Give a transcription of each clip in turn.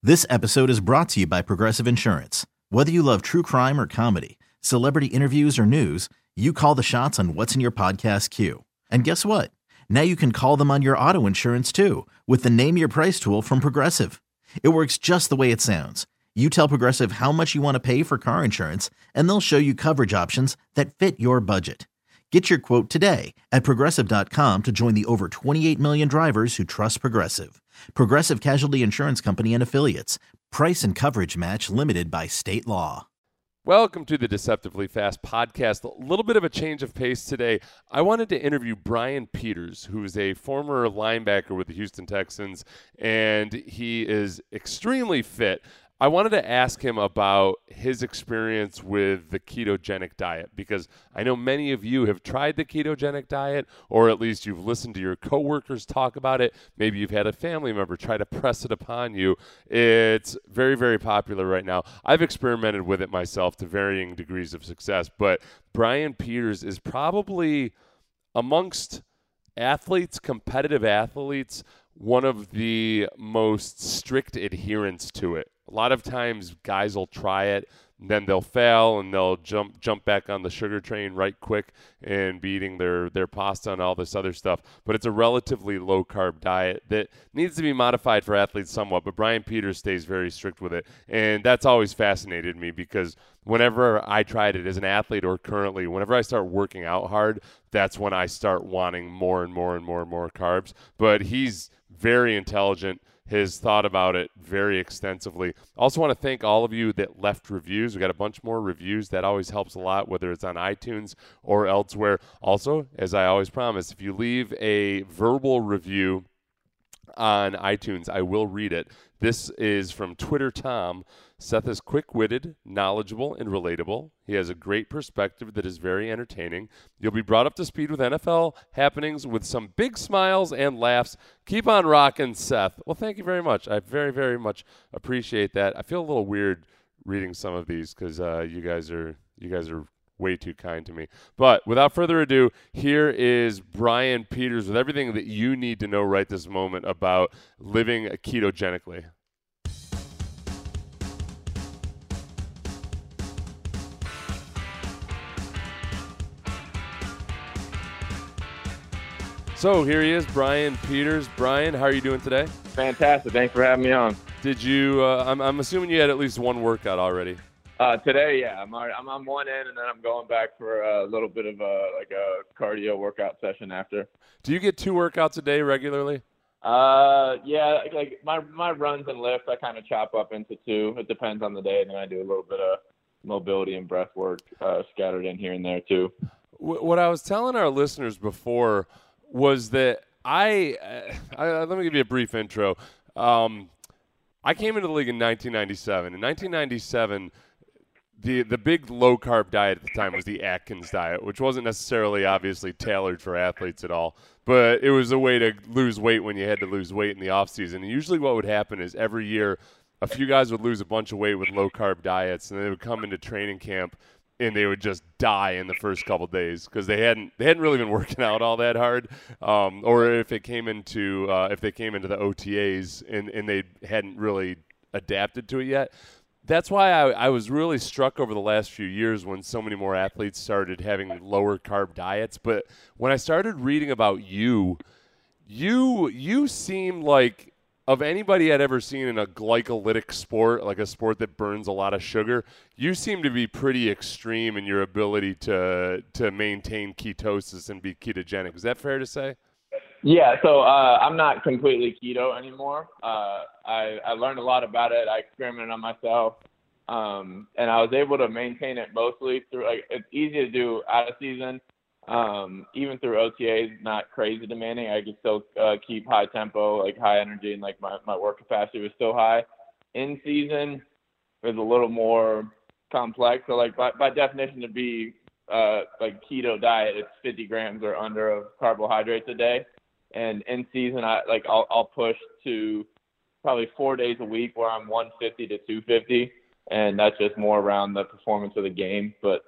This episode is brought to you by Progressive Insurance. Whether you love true crime or comedy, celebrity interviews or news, you call the shots on what's in your podcast queue. And guess what? Now you can call them on your auto insurance too with the Name Your Price tool from Progressive. It works just the way it sounds. You tell Progressive how much you want to pay for car insurance, and they'll show you coverage options that fit your budget. Get your quote today at Progressive.com to join the over 28 million drivers who trust Progressive. Progressive Casualty Insurance Company and Affiliates. Price and coverage match limited by state law. Welcome to the Deceptively Fast podcast. A little bit of a change of pace today. I wanted to interview Brian Peters, who is a former linebacker with the Houston Texans, and he is extremely fit. I wanted to ask him about his experience with the ketogenic diet, because I know many of you have tried the ketogenic diet, or at least you've listened to your coworkers talk about it. Maybe you've had a family member try to press it upon you. It's very, very popular right now. I've experimented with it myself to varying degrees of success, but Brian Peters is probably, amongst athletes, competitive athletes, one of the most strict adherents to it. A lot of times guys will try it, and then they'll fail, and they'll jump back on the sugar train right quick and be eating their pasta and all this other stuff. But it's a relatively low-carb diet that needs to be modified for athletes somewhat, but Brian Peters stays very strict with it. And that's always fascinated me, because whenever I tried it as an athlete, or currently, whenever I start working out hard, that's when I start wanting more and more and more and more carbs. But he's very intelligent, has thought about it very extensively. Also want to thank all of you that left reviews. We got a bunch more reviews. That always helps a lot, whether it's on iTunes or elsewhere. Also, as I always promise, if you leave a verbal review on iTunes, I will read it. This is from Twitter Tom. Seth is quick-witted, knowledgeable, and relatable. He has a great perspective that is very entertaining. You'll be brought up to speed with NFL happenings with some big smiles and laughs. Keep on rocking, Seth. Well, thank you very much. I very, very much appreciate that. I feel a little weird reading some of these because you guys are way too kind to me. But without further ado, here is Brian Peters with everything that you need to know right this moment about living ketogenically. So here he is, Brian Peters. Brian, how are you doing today? Fantastic. Thanks for having me on. Did you? I'm assuming you had at least one workout already. Today, yeah, I'm on one end, and then I'm going back for a little bit of a cardio workout session after. Do you get 2 workouts a day regularly? Yeah, like my runs and lifts, I kind of chop up into 2. It depends on the day, and then I do a little bit of mobility and breath work scattered in here and there too. What I was telling our listeners before was that I let me give you a brief intro. I came into the league in 1997. In 1997, the big low-carb diet at the time was the Atkins diet, which wasn't necessarily obviously tailored for athletes at all, but it was a way to lose weight when you had to lose weight in the off-season. And usually what would happen is every year a few guys would lose a bunch of weight with low-carb diets, and they would come into training camp and they would just die in the first couple days because they hadn't really been working out all that hard, or if they came into the OTAs and they hadn't really adapted to it yet. That's why I was really struck over the last few years when so many more athletes started having lower carb diets. But when I started reading about you seem like, of anybody I'd ever seen in a glycolytic sport, like a sport that burns a lot of sugar, you seem to be pretty extreme in your ability to maintain ketosis and be ketogenic. Is that fair to say? Yeah, so I'm not completely keto anymore. I learned a lot about it. I experimented on myself, and I was able to maintain it mostly through, it's easy to do out of season. Even through OTAs, not crazy demanding. I could still keep high tempo, like high energy, and like my work capacity was still high. In season is a little more complex. So like by definition, to be like keto diet, it's 50 grams or under of carbohydrates a day. And in season, I'll push to probably 4 days a week where I'm 150 to 250, and that's just more around the performance of the game. But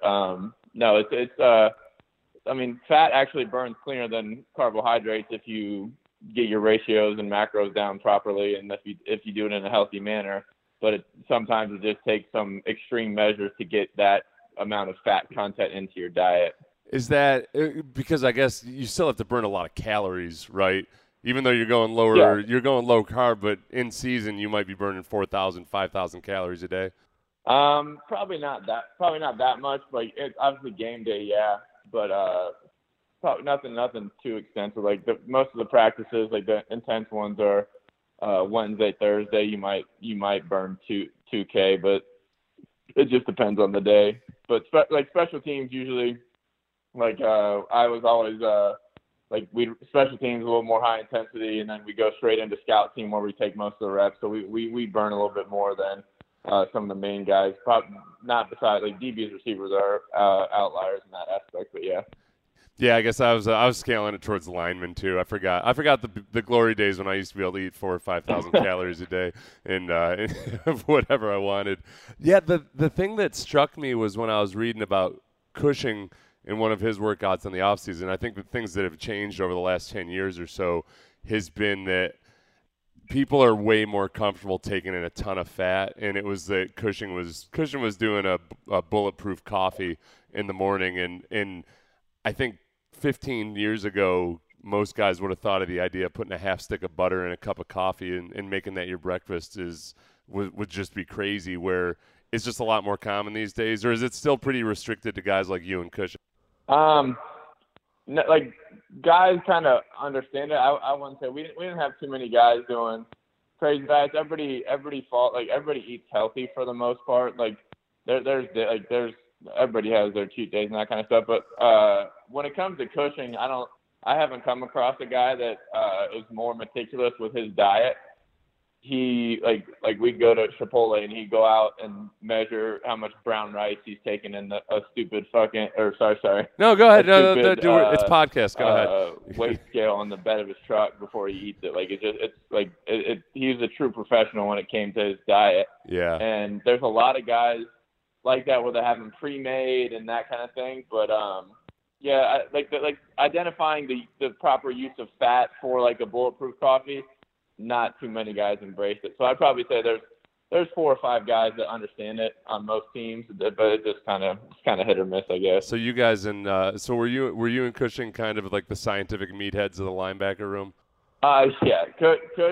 no, I mean, fat actually burns cleaner than carbohydrates if you get your ratios and macros down properly, and if you do it in a healthy manner. But sometimes it just takes some extreme measures to get that amount of fat content into your diet. Is that because I guess you still have to burn a lot of calories, right? Even though you're going lower, you're going low carb, but in season you might be burning 4,000, 5,000 calories a day. Probably not that much. Like it's obviously game day, yeah, but probably nothing too extensive. Like most of the practices, like the intense ones, are Wednesday, Thursday. You might burn 2K, but it just depends on the day. But like special teams usually, like I was always special teams a little more high intensity, and then we go straight into scout team where we take most of the reps. So we burn a little bit more than some of the main guys. Probably not besides like DBs, receivers are outliers in that aspect, but yeah. Yeah, I guess I was scaling it towards linemen too. I forgot the glory days when I used to be able to eat 4,000 or 5,000 calories a day and whatever I wanted. Yeah, the thing that struck me was when I was reading about Cushing in one of his workouts in the offseason. I think the things that have changed over the last 10 years or so has been that people are way more comfortable taking in a ton of fat, and it was that Cushing was doing a bulletproof coffee in the morning, and I think 15 years ago, most guys would have thought of the idea of putting a half stick of butter in a cup of coffee and making that your breakfast would just be crazy, where it's just a lot more common these days, or is it still pretty restricted to guys like you and Cushing? Like guys kind of understand it. I wouldn't say we didn't have too many guys doing crazy diets. Everybody eats healthy for the most part. Like there's everybody has their cheat days and that kind of stuff. But when it comes to Cushing, I haven't come across a guy that is more meticulous with his diet. He like we'd go to Chipotle and he'd go out and measure how much brown rice he's taking in a stupid fucking sorry. No, go ahead. No, it's podcast. Go ahead. Weight scale on the bed of his truck before he eats it. Like he's a true professional when it came to his diet. Yeah. And there's a lot of guys like that where they have them pre-made and that kind of thing. But like identifying the proper use of fat for like a bulletproof coffee. Not too many guys embrace it. So I'd probably say there's 4 or 5 guys that understand it on most teams, but it's just kind of hit or miss, I guess. So you guys so were you and Cushing kind of like the scientific meatheads of the linebacker room? Yeah, Cush,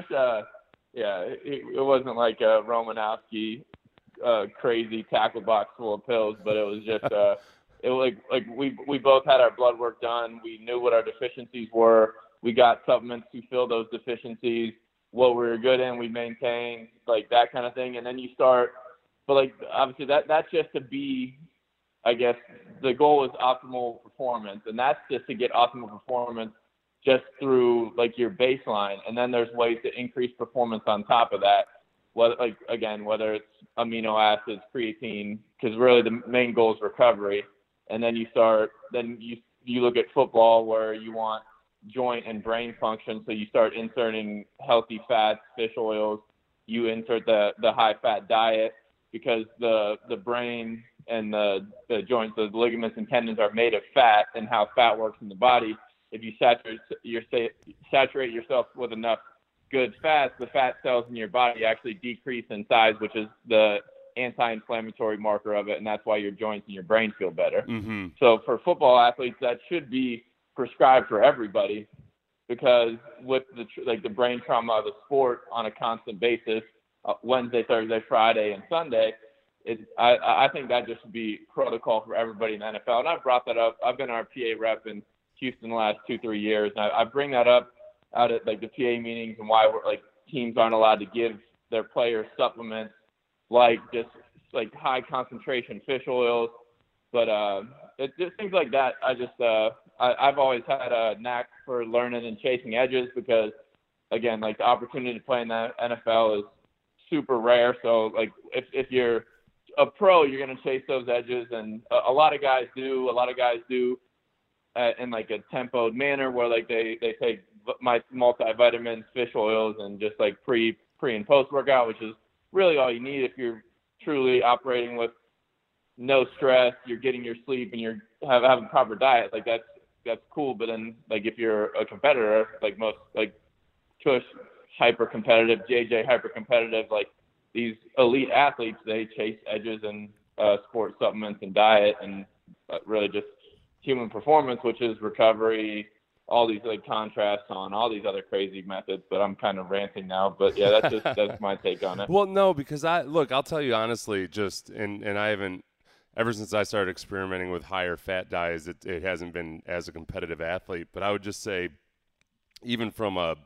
it wasn't like a Romanowski crazy tackle box full of pills, but it was just it was like we both had our blood work done. We knew what our deficiencies were. We got supplements to fill those deficiencies. What we were good in, we maintained, like that kind of thing. And then you start, but like obviously that's just to be, I guess the goal is optimal performance, and that's just to get optimal performance just through like your baseline. And then there's ways to increase performance on top of that. Whether it's amino acids, creatine, because really the main goal is recovery. And then you look at football where you want joint and brain function, so you start inserting healthy fats, fish oils. You insert the high fat diet because the brain and the joints, the ligaments and tendons are made of fat, and how fat works in the body. If you saturate yourself with enough good fats, the fat cells in your body actually decrease in size, which is the anti-inflammatory marker of it, and that's why your joints and your brain feel better. Mm-hmm. So for football athletes, that should be prescribed for everybody, because with the brain trauma of the sport on a constant basis, Wednesday, Thursday, Friday, and Sunday, I think that just should be protocol for everybody in the NFL. And I've brought that up. I've been our PA rep in Houston the last 2-3 years, and I bring that up out at like the PA meetings and why we're like teams aren't allowed to give their players supplements like just like high concentration fish oils. But it's just things like that. I've always had a knack for learning and chasing edges, because, again, like the opportunity to play in the NFL is super rare. So, like, if you're a pro, you're going to chase those edges, and a lot of guys do. A lot of guys do in like a tempoed manner, where like they take multivitamins, fish oils, and just like pre and post workout, which is really all you need if you're truly operating with no stress, you're getting your sleep, and you're having proper diet. Like that's cool. But then like if you're a competitor, like most, like Tush hyper competitive, JJ hyper competitive. Like these elite athletes, they chase edges in sports supplements and diet, and really just human performance, which is recovery, all these like contrasts on all these other crazy methods. But I'm kind of ranting now. But yeah, that's my take on it. Well, no, because I'll tell you honestly, and I haven't, ever since I started experimenting with higher fat diets, it hasn't been as a competitive athlete. But I would just say, even from a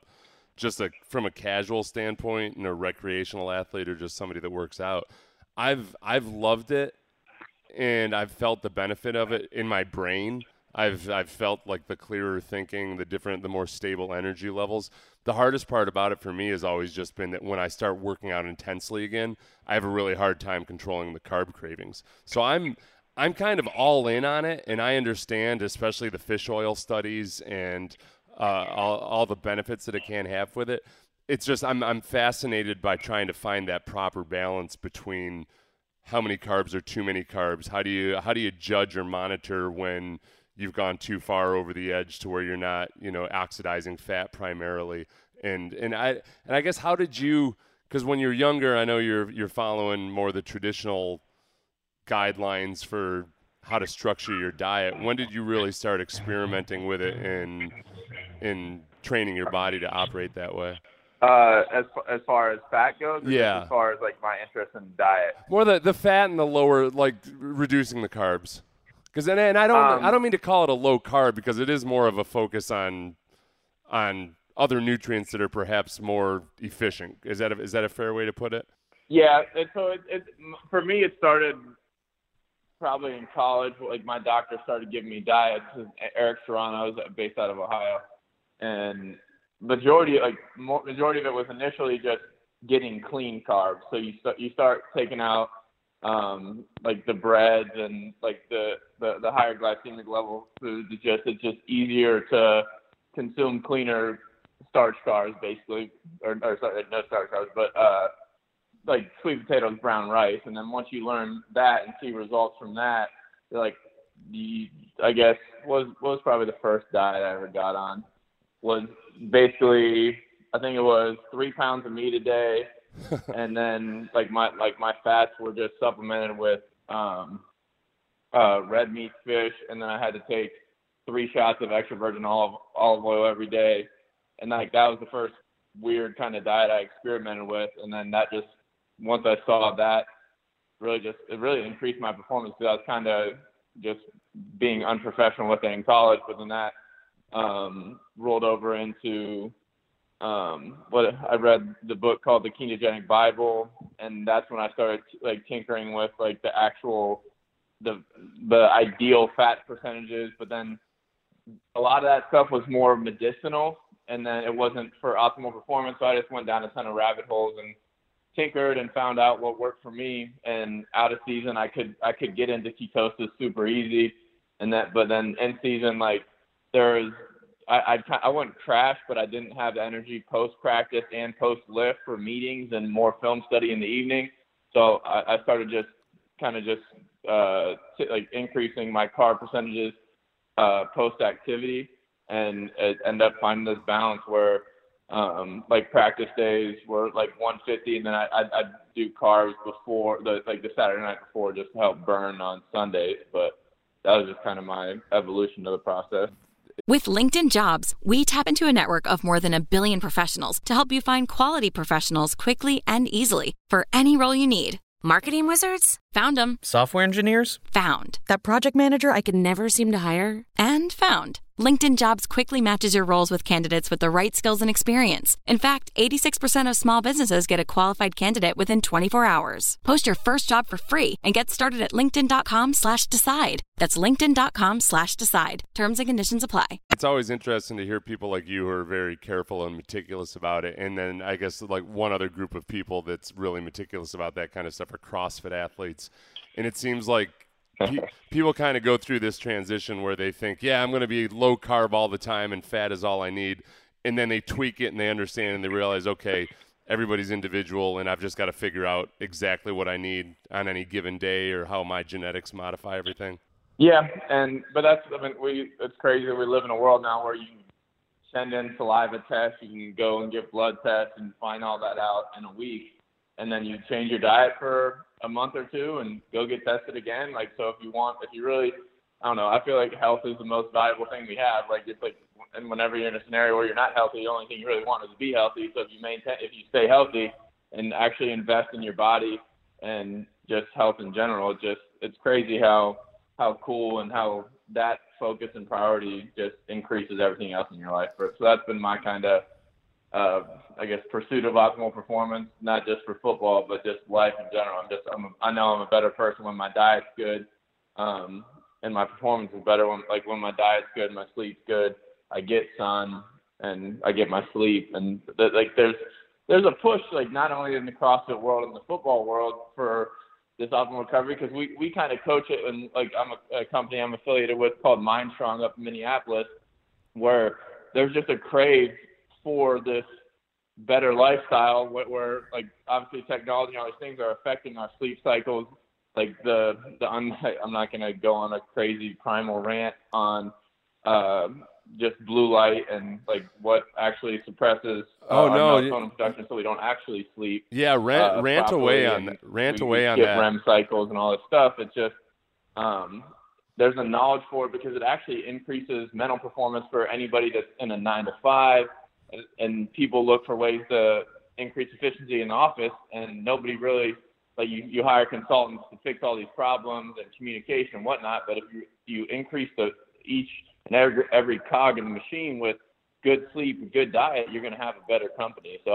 casual standpoint and a recreational athlete or just somebody that works out, I've loved it, and I've felt the benefit of it in my brain. I've felt like the clearer thinking, the more stable energy levels. The hardest part about it for me has always just been that when I start working out intensely again, I have a really hard time controlling the carb cravings. So I'm kind of all in on it, and I understand, especially the fish oil studies and all the benefits that it can have with it. It's just I'm fascinated by trying to find that proper balance between how many carbs are too many carbs. How do you judge or monitor when you've gone too far over the edge to where you're not, oxidizing fat primarily. And I guess, how did you, because when you're younger, I know you're following more the traditional guidelines for how to structure your diet. When did you really start experimenting with it in training your body to operate that way? As far as fat goes, or yeah. As far as like my interest in diet, more the fat and the lower, like reducing the carbs. Because and I don't mean to call it a low carb, because it is more of a focus on other nutrients that are perhaps more efficient. Is that a fair way to put it? Yeah. So it for me, it started probably in college. Like my doctor started giving me diets. Eric Serrano was based out of Ohio, and majority of it was initially just getting clean carbs. So you start taking out like the breads and like the higher glycemic level foods. It's just easier to consume cleaner starch carbs, basically, or sorry, no starch carbs, but like sweet potatoes, brown rice. And then once you learn that and see results from that, you're like, I guess was probably the first diet I ever got on. Was basically, I think it was 3 pounds of meat a day. And then my fats were just supplemented with red meat, fish, and then I had to take 3 shots of extra virgin olive oil every day. And like that was the first weird kind of diet I experimented with. And then that just, once I saw that, it really increased my performance, because I was kind of just being unprofessional with it in college. But then that rolled over into what I read the book called The Ketogenic Bible, and that's when I started like tinkering with like the actual the ideal fat percentages. But then a lot of that stuff was more medicinal, and then it wasn't for optimal performance. So I just went down a ton of rabbit holes and tinkered and found out what worked for me. And out of season, I could get into ketosis super easy, but then in season, like I wouldn't crash, but I didn't have the energy post practice and post lift for meetings and more film study in the evening. So I started just like increasing my carb percentages post activity, and ended up finding this balance where like practice days were like 150, and then I'd do carbs before the Saturday night before, just to help burn on Sundays. But that was just kind of my evolution of the process. With LinkedIn Jobs, we tap into a network of more than 1 billion professionals to help you find quality professionals quickly and easily for any role you need. Marketing wizards? Found them. Software engineers? Found. That project manager I could never seem to hire? And found. LinkedIn Jobs quickly matches your roles with candidates with the right skills and experience. In fact, 86% of small businesses get a qualified candidate within 24 hours. Post your first job for free and get started at linkedin.com/decide. That's linkedin.com/decide. Terms and conditions apply. It's always interesting to hear people like you who are very careful and meticulous about it. And then I guess like one other group of people that's really meticulous about that kind of stuff are CrossFit athletes. And it seems like people kind of go through this transition where they think, yeah, I'm going to be low carb all the time and fat is all I need. And then they tweak it and they understand and they realize, okay, everybody's individual and I've just got to figure out exactly what I need on any given day or how my genetics modify everything. Yeah, but it's crazy that we live in a world now where you can send in saliva tests. You can go and get blood tests and find all that out in a week. And then you change your diet for a month or two and go get tested again. Like, so if you really, I don't know, I feel like health is the most valuable thing we have. Like, it's like, and whenever you're in a scenario where you're not healthy, the only thing you really want is to be healthy. So if you stay healthy and actually invest in your body and just health in general, it's crazy how cool and how that focus and priority just increases everything else in your life. So that's been my kind of, I guess, pursuit of optimal performance, not just for football, but just life in general. I know I'm a better person when my diet's good, and my performance is better when my diet's good, my sleep's good, I get sun and I get my sleep. And there's a push, like, not only in the CrossFit world and the football world for this optimal recovery, because we kind of coach it, and like, I'm a company I'm affiliated with called MindStrong up in Minneapolis, where there's just a crave for this better lifestyle where like, obviously technology and all these things are affecting our sleep cycles. Like I'm not going to go on a crazy primal rant on just blue light and like what actually suppresses our melatonin production, so we don't actually sleep. Yeah, rant away on that. REM cycles and all this stuff. It's just there's a knowledge for it, because it actually increases mental performance for anybody that's in a 9-to-5, and people look for ways to increase efficiency in the office, and nobody really, like, you hire consultants to fix all these problems and communication and whatnot, but if you increase each and every cog in the machine with good sleep and good diet, you're going to have a better company. So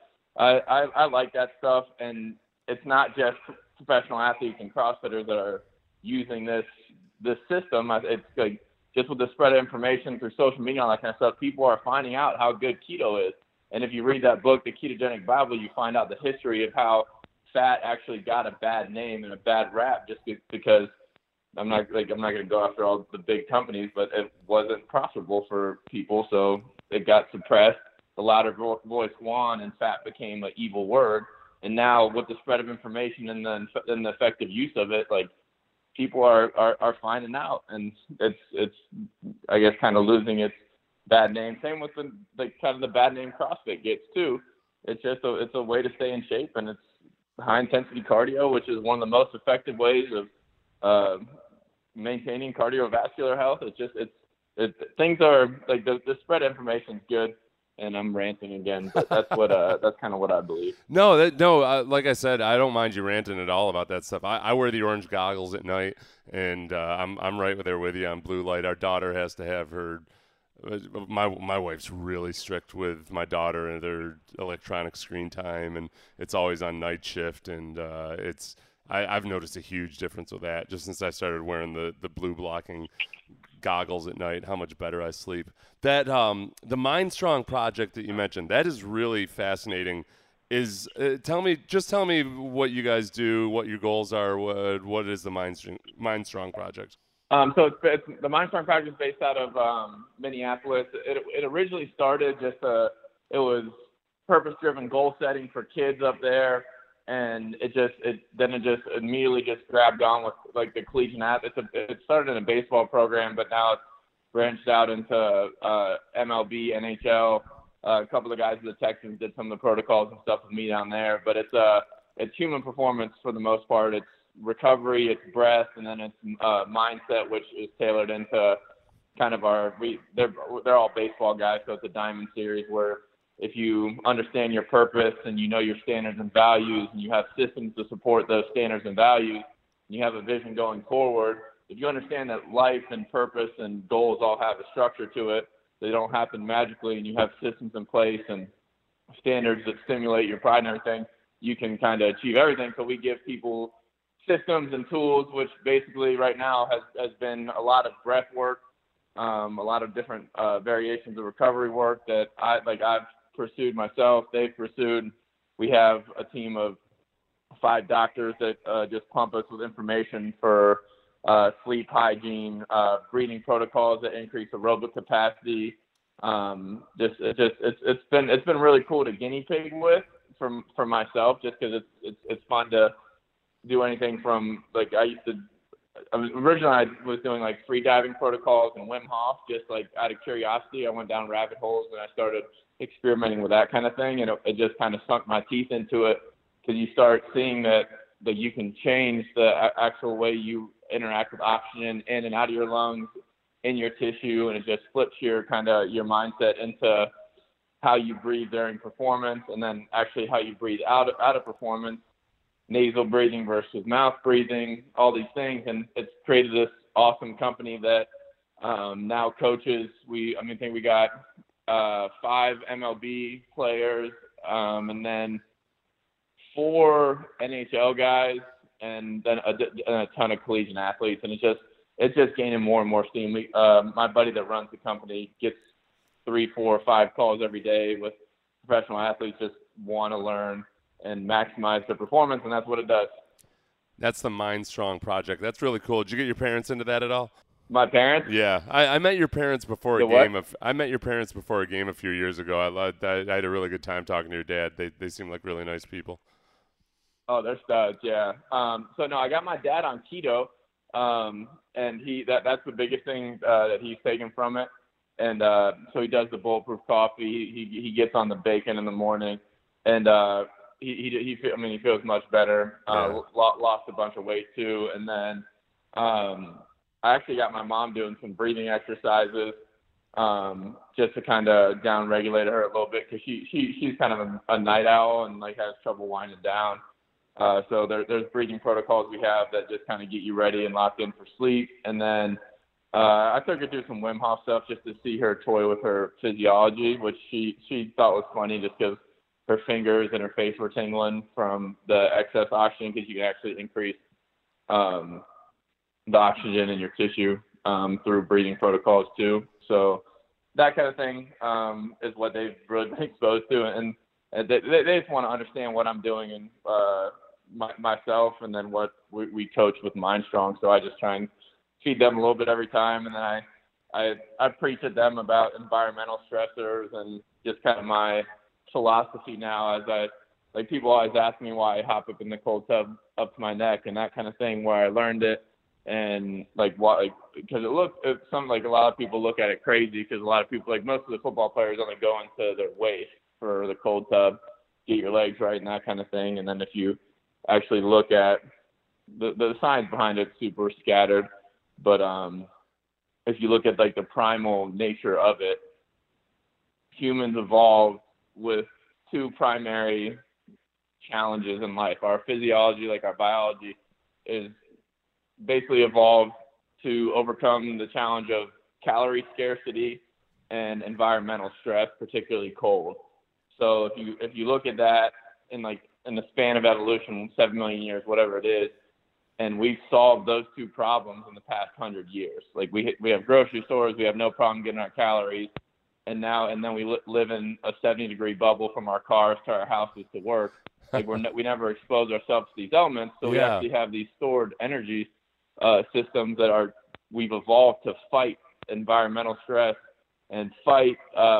I like that stuff, and it's not just professional athletes and CrossFitters that are using this system. It's like, just with the spread of information through social media and all that kind of stuff, people are finding out how good keto is. And if you read that book, The Ketogenic Bible, you find out the history of how fat actually got a bad name and a bad rap just because I'm not going to go after all the big companies, but it wasn't profitable for people, so it got suppressed. The louder voice won, and fat became an evil word. And now with the spread of information and the effective use of it, like, people are finding out, and it's I guess kind of losing its bad name. Same with the kind of the bad name CrossFit gets too. It's just it's a way to stay in shape, and it's high intensity cardio, which is one of the most effective ways of maintaining cardiovascular health. Things are like, the spread of information is good. And I'm ranting again, but that's kind of what I believe. Like I said, I don't mind you ranting at all about that stuff. I wear the orange goggles at night, and I'm right there with you on blue light. Our daughter has to have her. My wife's really strict with my daughter and their electronic screen time, and it's always on night shift. And I've noticed a huge difference with that just since I started wearing the blue blocking goggles at night, how much better I sleep. That the MindStrong project that you mentioned, that is really fascinating. Tell me what you guys do, what your goals are, what is the MindStrong project? So it's the MindStrong project is based out of Minneapolis. It originally started it was purpose-driven goal setting for kids up there, and it just immediately grabbed on with like the collegiate athletes. It started in a baseball program, but now it's branched out into MLB, NHL. A couple of guys in the Texans did some of the protocols and stuff with me down there. But it's human performance for the most part. It's recovery, it's breath, and then it's mindset, which is tailored into kind of they're all baseball guys, so it's a diamond series where if you understand your purpose and you know your standards and values, and you have systems to support those standards and values, and you have a vision going forward, if you understand that life and purpose and goals all have a structure to it, they don't happen magically, and you have systems in place and standards that stimulate your pride and everything, you can kind of achieve everything. So we give people systems and tools, which basically right now has been a lot of breath work, a lot of different variations of recovery work that I've pursued myself, they've pursued. We have a team of 5 doctors that just pump us with information for sleep hygiene, breathing protocols that increase aerobic capacity. It's been really cool to guinea pig with for myself, just because it's fun to do anything from, like, originally I was doing like free diving protocols and Wim Hof, just like out of curiosity. I went down rabbit holes and I started experimenting with that kind of thing, and it just kind of sunk my teeth into it, because you start seeing that you can change the actual way you interact with oxygen in and out of your lungs, in your tissue, and it just flips your mindset into how you breathe during performance, and then actually how you breathe out of performance, nasal breathing versus mouth breathing, all these things. And it's created this awesome company that now coaches. I think we got 5 MLB players, and then 4 NHL guys, and then a ton of collegiate athletes. And it's just gaining more and more steam. My buddy that runs the company gets 3, 4, 5 calls every day with professional athletes just want to learn and maximize their performance, and that's what it does. That's the Mind Strong project. That's really cool. Did you get your parents into that at all? My parents? Yeah, I met your parents before a game a few years ago. I had a really good time talking to your dad. They seem like really nice people. Oh, they're studs, yeah. So no, I got my dad on keto, and that's the biggest thing that he's taken from it. And so he does the bulletproof coffee. He gets on the bacon in the morning, and he feels much better. Lost a bunch of weight too, and then I actually got my mom doing some breathing exercises, just to kind of down regulate her a little bit, because she's kind of a night owl and like has trouble winding down. So there's breathing protocols we have that just kind of get you ready and locked in for sleep. And then I took her through some Wim Hof stuff just to see her toy with her physiology, which she thought was funny just because her fingers and her face were tingling from the excess oxygen, because you can actually increase the oxygen in your tissue through breathing protocols too. So that kind of thing is what they've really been exposed to, and they just want to understand what I'm doing and myself, and then what we coach with Mind Strong. So I just try and feed them a little bit every time, and then I preach at them about environmental stressors and just kind of my philosophy now, as people always ask me why I hop up in the cold tub up to my neck and that kind of thing, where I learned it, and because it's something like a lot of people look at it crazy, because a lot of people, like most of the football players, only go into their waist for the cold tub, get your legs right and that kind of thing. And then if you actually look at the science behind it, super scattered. But if you look at like the primal nature of it, humans evolved with 2 primary challenges in life. Our physiology, like our biology, is basically evolved to overcome the challenge of calorie scarcity and environmental stress, particularly cold. So if you look at that in the span of evolution, 7 million years, whatever it is, and we've solved those 2 problems in the past 100 years. Like we have grocery stores, we have no problem getting our calories, and then we live in a 70-degree bubble from our cars to our houses to work. Like we never expose ourselves to these elements, so we actually have these stored energy systems that we've evolved to fight environmental stress and fight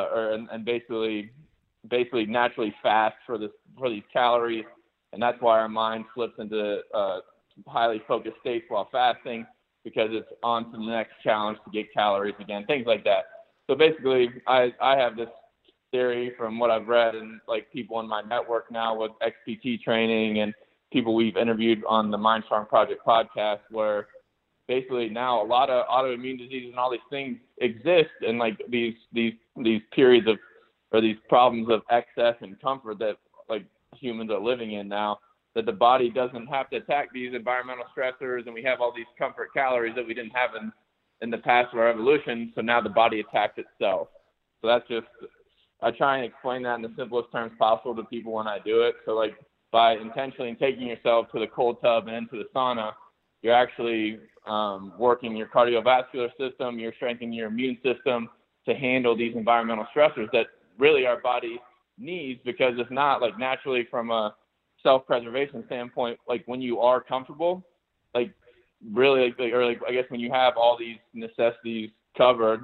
and basically naturally fast for these calories, and that's why our mind flips into highly focused states while fasting, because it's on to the next challenge to get calories again, things like that. So basically, I have this theory from what I've read, and like people in my network now with XPT training and people we've interviewed on the Mind Strong Project podcast, where basically now a lot of autoimmune diseases and all these things exist, and like these periods of, or these problems of excess and comfort that like humans are living in now, that the body doesn't have to attack these environmental stressors, and we have all these comfort calories that we didn't have in the past of our evolution, so now the body attacks itself. So that's just, I try and explain that in the simplest terms possible to people when I do it. So like by intentionally taking yourself to the cold tub and into the sauna, you're actually working your cardiovascular system, you're strengthening your immune system to handle these environmental stressors that really our body needs, because it's not like naturally from a self-preservation standpoint, like when you are comfortable, like really I guess when you have all these necessities covered,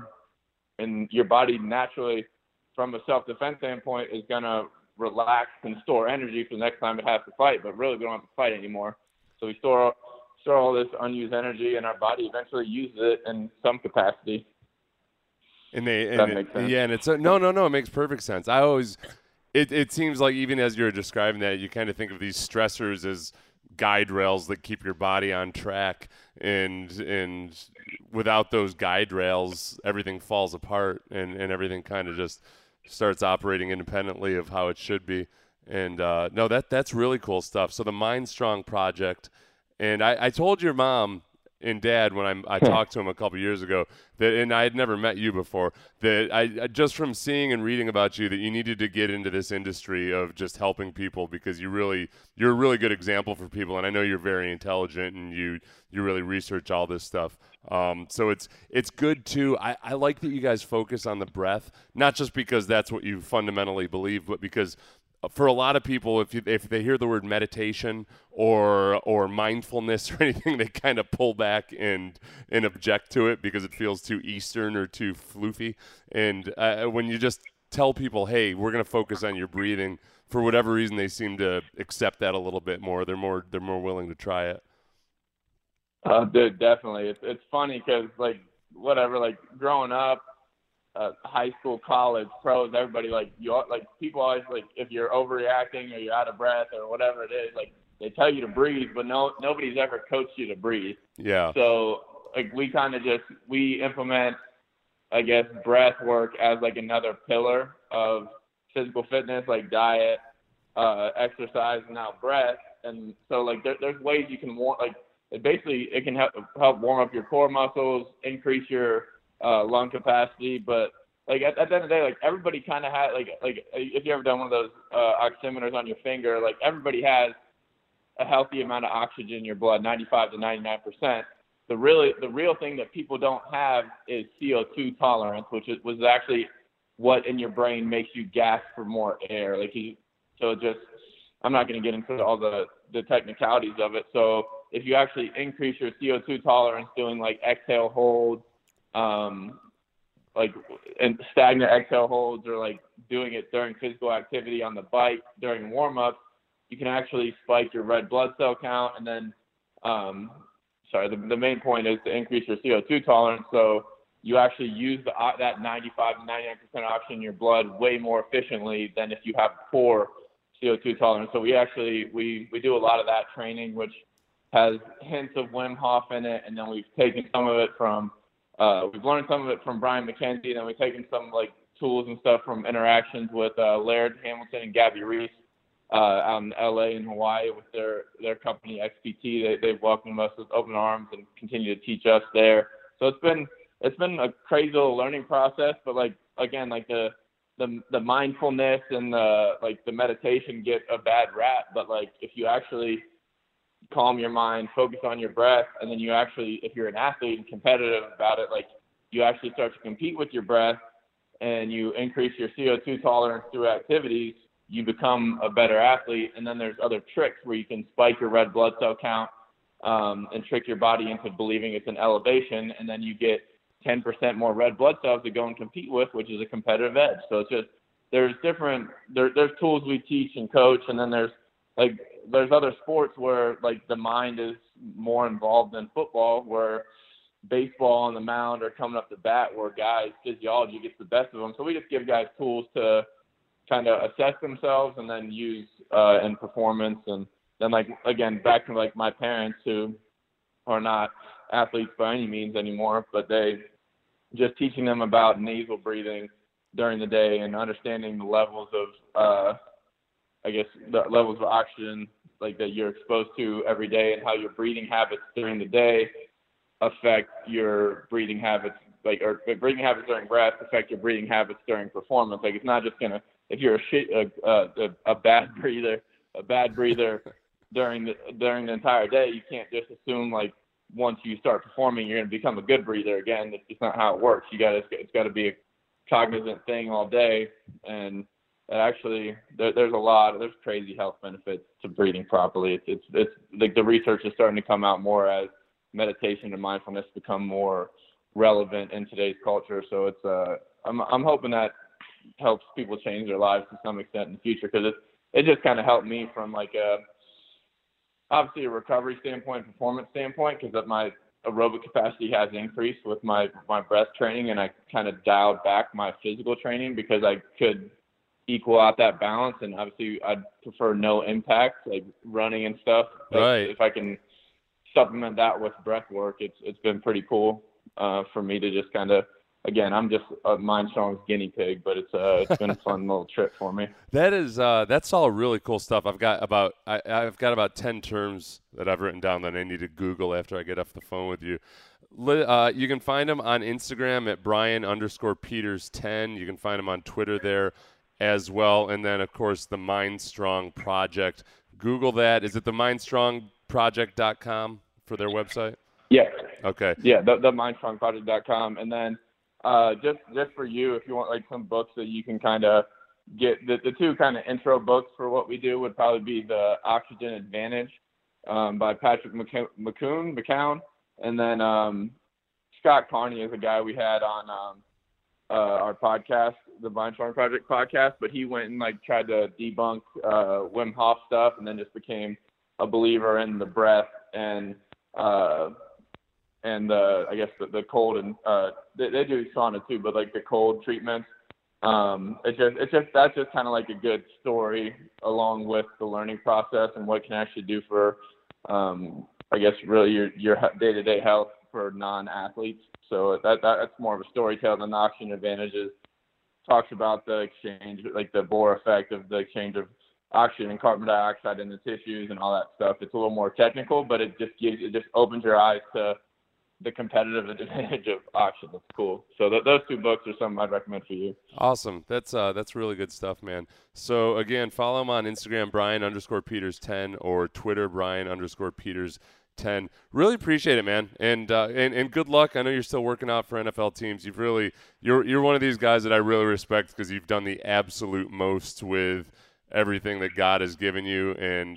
and your body naturally from a self-defense standpoint is going to relax and store energy for the next time it has to fight, but really we don't have to fight anymore. So we store store all this unused energy, and our body eventually uses it in some capacity. And that makes sense. Yeah, and it's no, it makes perfect sense. It seems like even as you're describing that, you kind of think of these stressors as guide rails that keep your body on track, and without those guide rails, everything falls apart, and everything kind of just starts operating independently of how it should be. And no, that's really cool stuff. So the Mind Strong project, and I told your mom and dad when I talked to him a couple years ago that, and I had never met you before, that I just from seeing and reading about you, that you needed to get into this industry of just helping people, because you're a really good example for people, and I know you're very intelligent and you really research all this stuff. So it's good too. I like that you guys focus on the breath, not just because that's what you fundamentally believe, but because for a lot of people, if they hear the word meditation or mindfulness or anything, they kind of pull back and object to it because it feels too Eastern or too floofy. And when you just tell people, hey, we're going to focus on your breathing, for whatever reason, they seem to accept that a little bit more. They're more willing to try it. Dude, definitely. It's funny because growing up, high school, college, pros, everybody, people always, if you're overreacting or you're out of breath or whatever it is, they tell you to breathe, but nobody's ever coached you to breathe. Yeah. So we implement, I guess, breath work as another pillar of physical fitness, like diet, exercise, and now breath. And so there's ways you can it can help warm up your core muscles, increase your lung capacity, but at the end of the day, everybody kind of has if you ever done one of those oximeters on your finger, everybody has a healthy amount of oxygen in your blood, 95 to 99%. The real thing that people don't have is CO2 tolerance, which was actually what in your brain makes you gasp for more air. I'm not going to get into all the technicalities of it. So if you actually increase your CO2 tolerance doing exhale holds, and stagnant exhale holds, or doing it during physical activity on the bike during warm-ups, you can actually spike your red blood cell count. And then, the main point is to increase your CO2 tolerance. So you actually use that 95 to 99% oxygen in your blood way more efficiently than if you have poor CO2 tolerance. So we do a lot of that training, which has hints of Wim Hof in it, and then we've taken some of it from we've learned some of it from Brian McKenzie, and then we've taken some tools and stuff from interactions with Laird Hamilton and Gabby Reese out in LA and Hawaii with their company XPT. They've welcomed us with open arms and continue to teach us there. So it's been a crazy little learning process, but the mindfulness and the meditation get a bad rap, but if you actually calm your mind, focus on your breath, and then you actually, if you're an athlete and competitive about it, you actually start to compete with your breath and you increase your CO2 tolerance through activities, you become a better athlete. And then there's other tricks where you can spike your red blood cell count and trick your body into believing it's an elevation, and then you get 10% more red blood cells to go and compete with, which is a competitive edge. So it's just, there's tools we teach and coach, and then there's other sports where the mind is more involved than football, where baseball on the mound or coming up to bat, where guys' physiology gets the best of them. So we just give guys tools to kind of assess themselves and then use in performance. And then again, back to my parents, who are not athletes by any means anymore, but they just teaching them about nasal breathing during the day and understanding the levels of the levels of oxygen that you're exposed to every day, and how your breathing habits during the day affect your breathing habits, or breathing habits during breath affect your breathing habits during performance. It's not just gonna, if you're a bad breather during the entire day, you can't just assume once you start performing you're going to become a good breather again. It's just not how it works. It's got to be a cognizant thing all day. And actually, there's crazy health benefits to breathing properly. It's the research is starting to come out more as meditation and mindfulness become more relevant in today's culture. So it's I'm hoping that helps people change their lives to some extent in the future, because it just kind of helped me from obviously a recovery standpoint, performance standpoint, because my aerobic capacity has increased with my breath training, and I kind of dialed back my physical training because I could equal out that balance. And obviously I'd prefer no impact, like running and stuff. But right. If I can supplement that with breath work, it's been pretty cool for me to just kind of, again, I'm just a Mindstrong's guinea pig, but it's been a fun little trip for me. That's all really cool stuff. I've got about 10 terms that I've written down that I need to Google after I get off the phone with you. You can find him on Instagram at Brian_Peters10. You can find him on Twitter there as well. And then, of course, the Mindstrong Project. Google that. Is it the MindstrongProject.com for their website? Yeah. Okay. Yeah, the MindstrongProject.com. And then just for you, if you want like some books that you can kind of get, the two kind of intro books for what we do would probably be the Oxygen Advantage by Patrick McCown. And then Scott Carney is a guy we had on our podcast, the Mindstrong Project podcast, but he went and like tried to debunk Wim Hof stuff, and then just became a believer in the breath and I guess the cold, and they do sauna too, but like the cold treatments. It's just that's just kind of like a good story along with the learning process and what it can actually do for I guess really your day-to-day health for non-athletes. So that's more of a storytelling than the Oxygen Advantages. Talks about the exchange, like the Bohr effect of the exchange of oxygen and carbon dioxide in the tissues and all that stuff. It's a little more technical, but it just opens your eyes to the competitive advantage of oxygen. That's cool. So those two books are something I'd recommend for you. Awesome. That's really good stuff, man. So again, follow him on Instagram, Brian_Peters10, or Twitter, Brian_Peters10. Really appreciate it, man. And good luck. I know you're still working out for NFL teams. You're one of these guys that I really respect because you've done the absolute most with everything that God has given you, and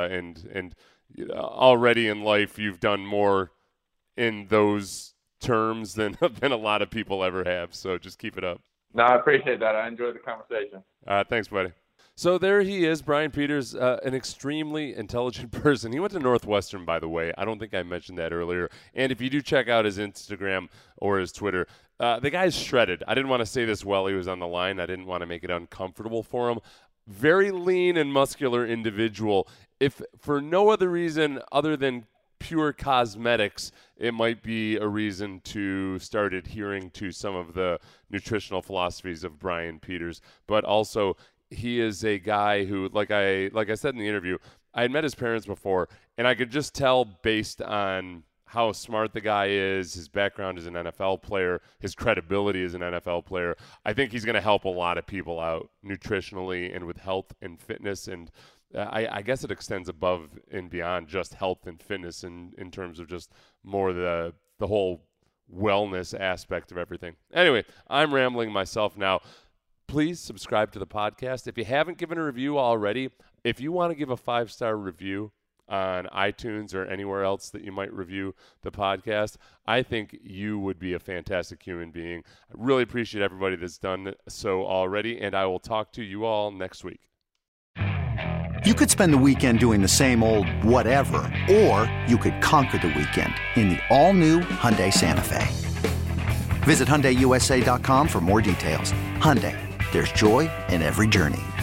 already in life you've done more in those terms than a lot of people ever have. So just keep it up. No, I appreciate that. I enjoyed the conversation. Thanks, buddy. So there he is, Brian Peters, an extremely intelligent person. He went to Northwestern, by the way. I don't think I mentioned that earlier. And if you do check out his Instagram or his Twitter, the guy's shredded. I didn't want to say this while he was on the line. I didn't want to make it uncomfortable for him. Very lean and muscular individual. If for no other reason other than pure cosmetics, it might be a reason to start adhering to some of the nutritional philosophies of Brian Peters. But also, he is a guy who, like I said in the interview, I had met his parents before, and I could just tell based on how smart the guy is, his background as an NFL player, his credibility as an NFL player. I think he's going to help a lot of people out nutritionally and with health and fitness. And I guess it extends above and beyond just health and fitness in terms of just more the whole wellness aspect of everything. Anyway, I'm rambling myself now. Please subscribe to the podcast. If you haven't given a review already, if you want to give a 5-star review on iTunes or anywhere else that you might review the podcast, I think you would be a fantastic human being. I really appreciate everybody that's done so already, and I will talk to you all next week. You could spend the weekend doing the same old whatever, or you could conquer the weekend in the all-new Hyundai Santa Fe. Visit HyundaiUSA.com for more details. Hyundai, there's joy in every journey.